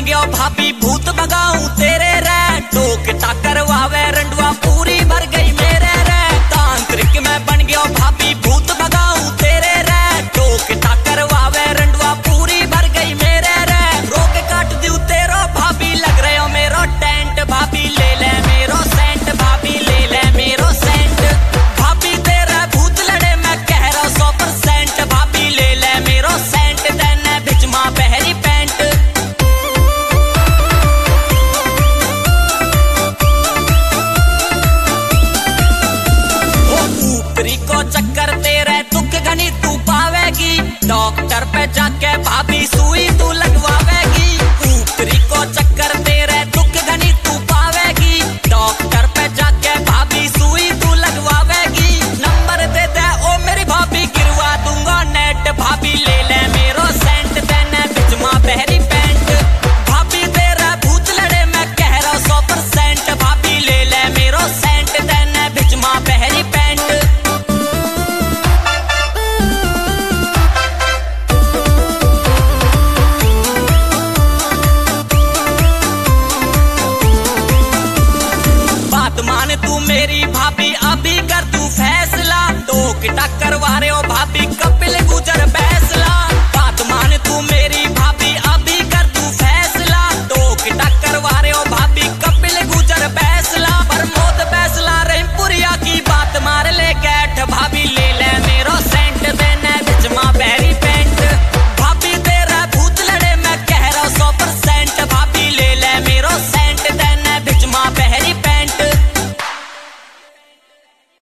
गयो भाभी भूत भगाऊं तेरे रे, टोक टाकर वावे रंडवा पूरी भर गई मेरे रे। तांत्रिक मैं बन गयो भाभी भूत भगाऊं तेरे रे, टोक टाकर वावे रंडवा पूरी भर गई मेरे रे। रोक काट दूं तेरो भाभी लग रहे हो मेरो टेंट, भाभी ले ले मेरो सेंट, भाभी ले ले मेरो सेंट। भाभी तेरा भूत लड़े मैं कह रहा 100%, भाभी ले ले मेरो सेंट देने बिच मां बहरी पैंट। ऊपरी को चक्कर तेरे दुख घनी तू पावेगी, डॉक्टर पे जाके भाभी सुई तू लगवावेगी। ऊपरी को चक्कर तेरे दुख घनी तू पावेगी, डॉक्टर पे जाके भाभी सुई तू लगवावेगी। नंबर दे दे ओ मेरी भाभी गिरवा दूंगा नेट, भाभी ले ले मेरो सेंट देने बिच मां बहरी पैंट। भाभी तेरा भूत लड़े मैं कह रहा 100%, भाभी ले ले मेरो सेंट देने बिच मां बहरी पैंट। बात मान तू मेरी भाभी अभी कर तू फैसला, टोक टक्कर वारे हो भाभी कपिल गुजर